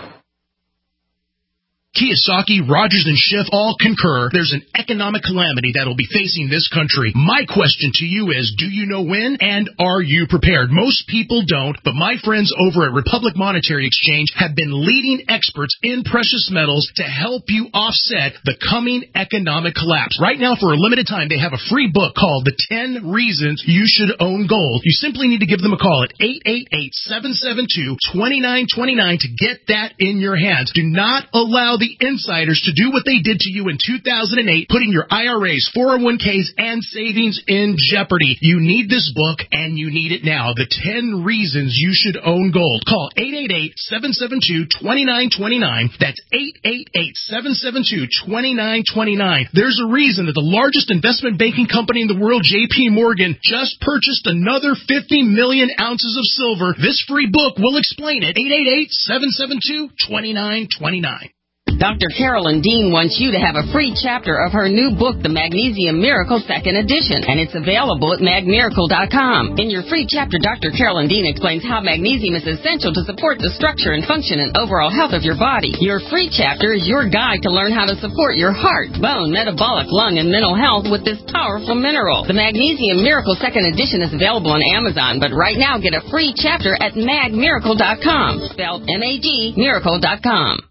Kiyosaki, Rogers, and Schiff all concur there's an economic calamity that will be facing this country. My question to you is, do you know when, and are you prepared? Most people don't, but my friends over at Republic Monetary Exchange have been leading experts in precious metals to help you offset the coming economic collapse. Right now, for a limited time, they have a free book called The ten Reasons You Should Own Gold. You simply need to give them a call at eight eight eight, seven seven two, two nine two nine to get that in your hands. Do not allow the insiders to do what they did to you in two thousand eight, putting your I R As, four oh one k's, and savings in jeopardy. You need this book, and you need it now. The ten Reasons You Should Own Gold. Call eight eight eight, seven seven two, two nine two nine. That's eight eight eight, seven seven two, two nine two nine. There's a reason that the largest investment banking company in the world, J P Morgan, just purchased another fifty million ounces of silver. This free book will explain it. eight eight eight, seven seven two, two nine two nine. Doctor Carolyn Dean wants you to have a free chapter of her new book, The Magnesium Miracle Second Edition, and it's available at mag miracle dot com. In your free chapter, Doctor Carolyn Dean explains how magnesium is essential to support the structure and function and overall health of your body. Your free chapter is your guide to learn how to support your heart, bone, metabolic, lung, and mental health with this powerful mineral. The Magnesium Miracle Second Edition is available on Amazon, but right now get a free chapter at mag miracle dot com, spelled M A G, miracle dot com.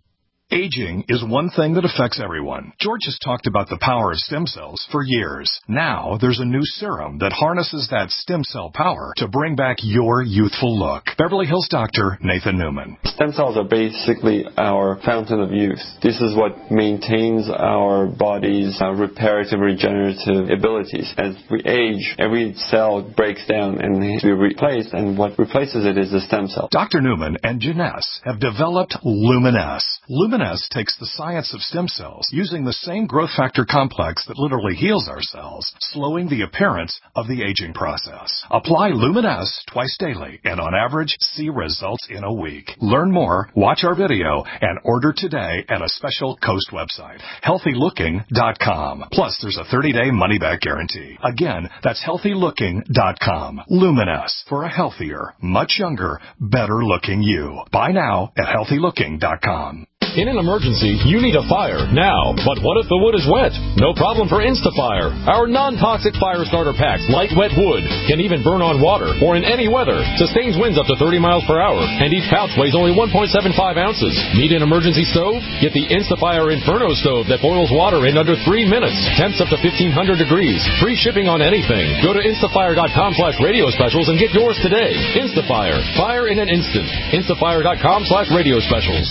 Aging is one thing that affects everyone. George has talked about the power of stem cells for years. Now, there's a new serum that harnesses that stem cell power to bring back your youthful look. Beverly Hills doctor Nathan Newman. Stem cells are basically our fountain of youth. This is what maintains our body's uh, reparative, regenerative abilities. As we age, every cell breaks down and needs to be replaced, and what replaces it is the stem cell. Doctor Newman and Janess have developed Luminess. Luminess takes the science of stem cells using the same growth factor complex that literally heals our cells, slowing the appearance of the aging process. Apply Luminess twice daily and on average see results in a week. Learn more, watch our video, and order today at a special Coast website, healthy looking dot com. Plus, there's a thirty-day money-back guarantee. Again, that's healthy looking dot com. Luminess, for a healthier, much younger, better-looking you. Buy now at healthy looking dot com. In an emergency, you need a fire now. But what if the wood is wet? No problem for InstaFire. Our non-toxic fire starter packs light wet wood, can even burn on water or in any weather, sustains winds up to thirty miles per hour, and each pouch weighs only one point seven five ounces. Need an emergency stove? Get the InstaFire Inferno stove that boils water in under three minutes. Temps up to fifteen hundred degrees. Free shipping on anything. Go to instafire dot com slash radio specials and get yours today. InstaFire. Fire in an instant. instafire dot com slash radio specials.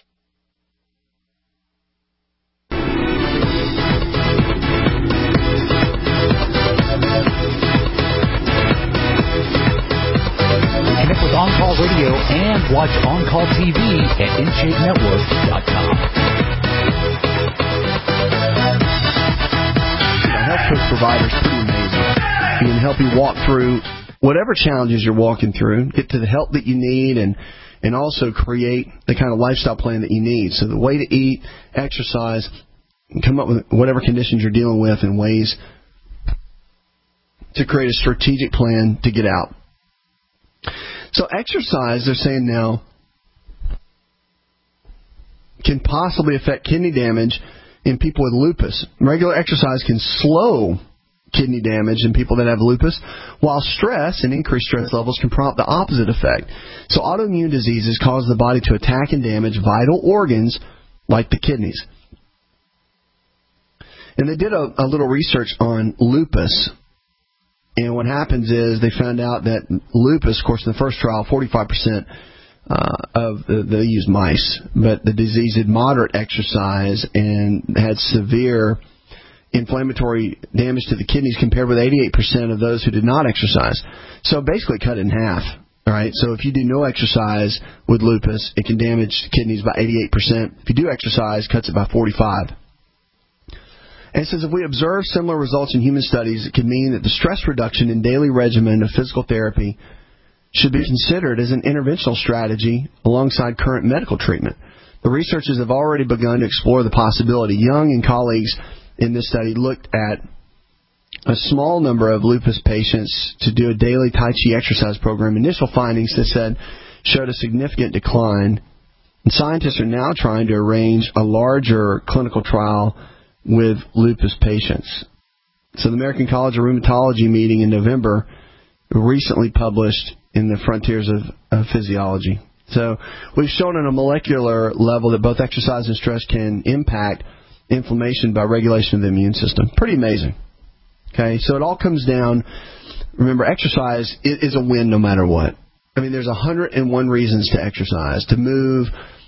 On-Call Radio and watch On-Call T V at in shape network dot com. A health coach provider is pretty amazing. He can help you walk through whatever challenges you're walking through, get to the help that you need, and and also create the kind of lifestyle plan that you need. So the way to eat, exercise, and come up with whatever conditions you're dealing with and ways to create a strategic plan to get out. So exercise, they're saying now, can possibly affect kidney damage in people with lupus. Regular exercise can slow kidney damage in people that have lupus, while stress and increased stress levels can prompt the opposite effect. So autoimmune diseases cause the body to attack and damage vital organs like the kidneys. And they did a, a little research on lupus. And what happens is they found out that lupus, of course, in the first trial, forty-five percent uh, of the, they used mice, but the disease had moderate exercise and had severe inflammatory damage to the kidneys compared with eighty-eight percent of those who did not exercise. So basically cut it in half. All right. So if you do no exercise with lupus, it can damage the kidneys by eighty-eight percent. If you do exercise, it cuts it by forty-five percent. And it says if we observe similar results in human studies, it could mean that the stress reduction in daily regimen of physical therapy should be considered as an interventional strategy alongside current medical treatment. The researchers have already begun to explore the possibility. Young and colleagues in this study looked at a small number of lupus patients to do a daily Tai Chi exercise program. Initial findings, they said, showed a significant decline. And scientists are now trying to arrange a larger clinical trial with lupus patients. So the American College of Rheumatology meeting in November recently published in the Frontiers of, of Physiology. So we've shown on a molecular level that both exercise and stress can impact inflammation by regulation of the immune system. Pretty amazing. Okay, so it all comes down, remember, exercise is a win no matter what. I mean, there's one hundred one reasons to exercise, to move,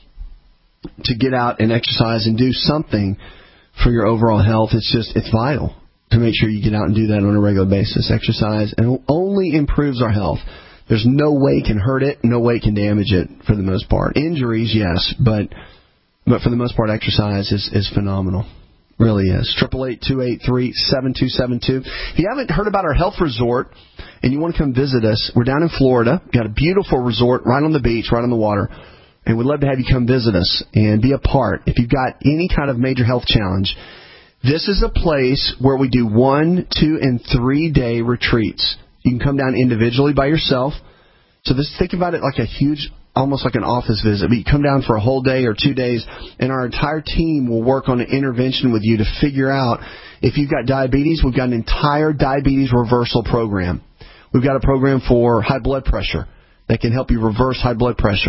to get out and exercise and do something for your overall health. It's just, it's vital to make sure you get out and do that on a regular basis. Exercise and only improves our health. There's no way it can hurt it, no way it can damage it for the most part. Injuries, yes, but but for the most part, exercise is, is phenomenal. Really is. eight eight eight, two eight three, seven two seven two. If you haven't heard about our health resort and you want to come visit us, we're down in Florida. We've got a beautiful resort right on the beach, right on the water. And we'd love to have you come visit us and be a part. If you've got any kind of major health challenge, this is a place where we do one, two, and three-day retreats. You can come down individually by yourself. So this, think about it like a huge, almost like an office visit. But you come down for a whole day or two days, and our entire team will work on an intervention with you to figure out if you've got diabetes. We've got an entire diabetes reversal program. We've got a program for high blood pressure that can help you reverse high blood pressure.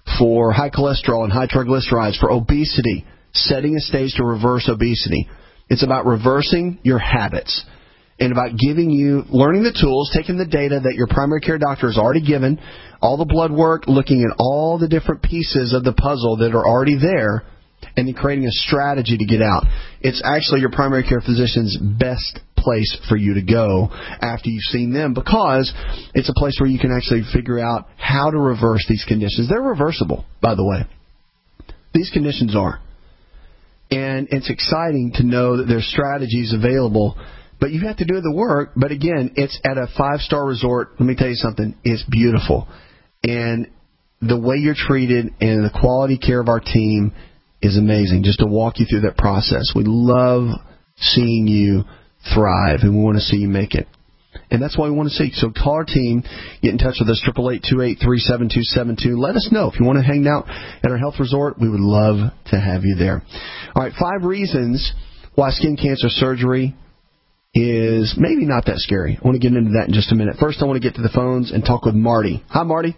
for high cholesterol and high triglycerides, for obesity, setting a stage to reverse obesity. It's about reversing your habits and about giving you, learning the tools, taking the data that your primary care doctor has already given, all the blood work, looking at all the different pieces of the puzzle that are already there, and then creating a strategy to get out. It's actually your primary care physician's best place for you to go after you've seen them, because it's a place where you can actually figure out how to reverse these conditions. They're reversible, by the way. These conditions are. And it's exciting to know that there's strategies available, but you have to do the work. But again, it's at a five-star resort. Let me tell you something. It's beautiful. And the way you're treated and the quality care of our team is amazing, just to walk you through that process. We love seeing you thrive, and we want to see you make it. And that's why we want to see. So call our team, get in touch with us, eight eight eight, two eight three, seven two seven two. Let us know. If you want to hang out at our health resort, we would love to have you there. All right, five reasons why skin cancer surgery is maybe not that scary. I want to get into that in just a minute. First, I want to get to the phones and talk with Marty. Hi, Marty.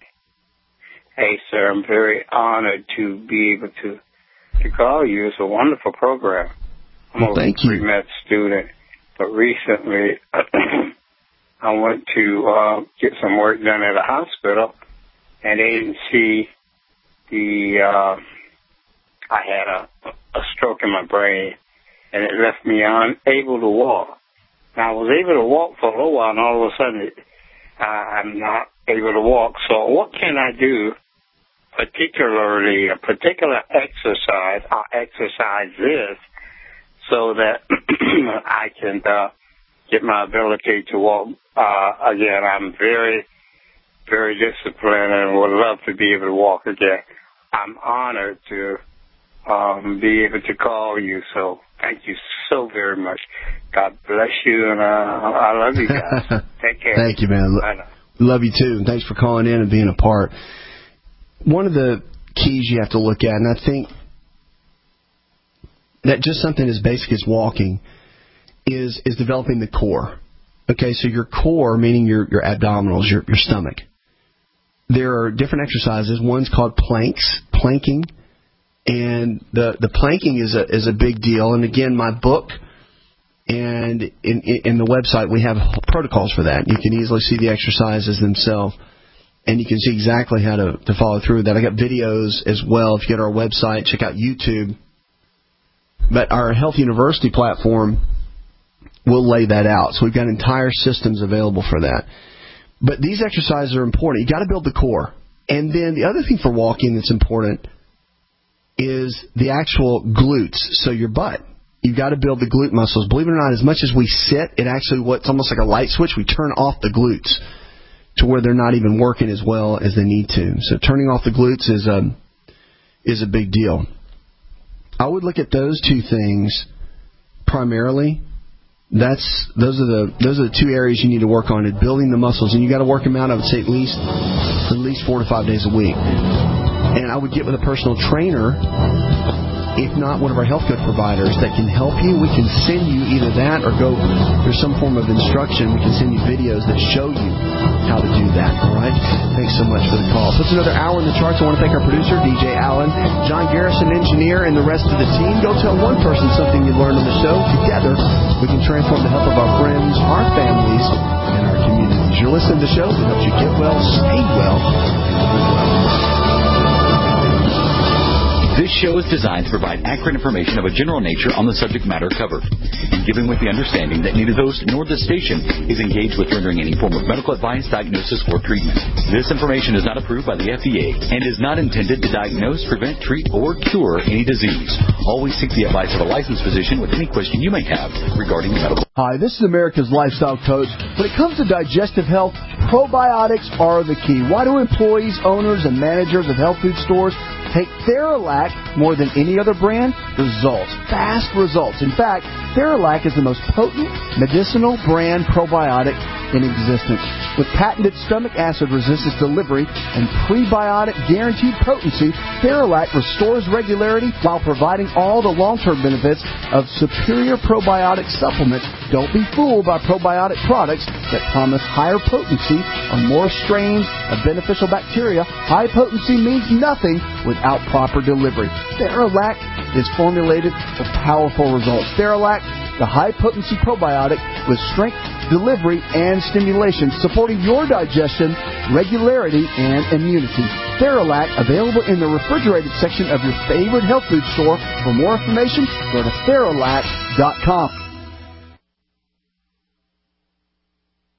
Hey, sir. I'm very honored to be able to, to call you. It's a wonderful program. I'm well, a thank you. pre-med student, but recently I went to uh, get some work done at a hospital, and they didn't see the, uh, I had a, a stroke in my brain, and it left me unable to walk. Now, I was able to walk for a little while, and all of a sudden it, uh, I'm not able to walk. So what can I do, particularly a particular exercise, I'll exercise this, so that I can uh, get my ability to walk. Uh, again, I'm very, very disciplined and would love to be able to walk again. I'm honored to um, be able to call you, so thank you so very much. God bless you, and uh, I love you guys. Take care. Thank you, man. Bye. Love you, too. And thanks for calling in and being a part. One of the keys you have to look at, and I think that just something as basic as walking is is developing the core. Okay, so your core, meaning your, your abdominals, your, your stomach. There are different exercises. One's called planks, planking. And the, the planking is a is a big deal. And again, my book and in, in the website, we have protocols for that. You can easily see the exercises themselves, and you can see exactly how to, to follow through with that. I got videos as well. If you go to our website, check out YouTube. But our Health University platform will lay that out. So we've got entire systems available for that. But these exercises are important. You've got to build the core. And then the other thing for walking that's important is the actual glutes, so your butt. You've got to build the glute muscles. Believe it or not, as much as we sit, it actually, what's almost like a light switch, we turn off the glutes to where they're not even working as well as they need to. So turning off the glutes is a, is a big deal. I would look at those two things primarily. That's those are the those are the two areas you need to work on, is building the muscles, and you got to work them out. I would say at least at least four to five days a week. And I would get with a personal trainer, if not one of our health coach providers, that can help you. We can send you either that or go, there's some form of instruction. We can send you videos that show you how to do that. All right? Thanks so much for the call. So it's another hour in the charts. I want to thank our producer, D J Allen, John Garrison, engineer, and the rest of the team. Go tell one person something you learned on the show. Together, we can transform the health of our friends, our families, and our communities. You're listening to the show that helps you get well, stay well, and live well. This show is designed to provide accurate information of a general nature on the subject matter covered, and given with the understanding that neither host nor the station is engaged with rendering any form of medical advice, diagnosis, or treatment. This information is not approved by the F D A and is not intended to diagnose, prevent, treat, or cure any disease. Always seek the advice of a licensed physician with any question you may have regarding medical. Hi, this is America's Lifestyle Coach. When it comes to digestive health, probiotics are the key. Why do employees, owners, and managers of health food stores take Theralac more than any other brand? Results. Fast results. In fact, Theralac is the most potent medicinal brand probiotic in existence. With patented stomach acid resistance delivery and prebiotic guaranteed potency, Theralac restores regularity while providing all the long-term benefits of superior probiotic supplements. Don't be fooled by probiotic products that promise higher potency or more strains of beneficial bacteria. High potency means nothing without proper delivery. Theralac is formulated for powerful results. Theralac, the high-potency probiotic with strength, delivery, and stimulation, supporting your digestion, regularity, and immunity. Theralac, available in the refrigerated section of your favorite health food store. For more information, go to Theralac dot com.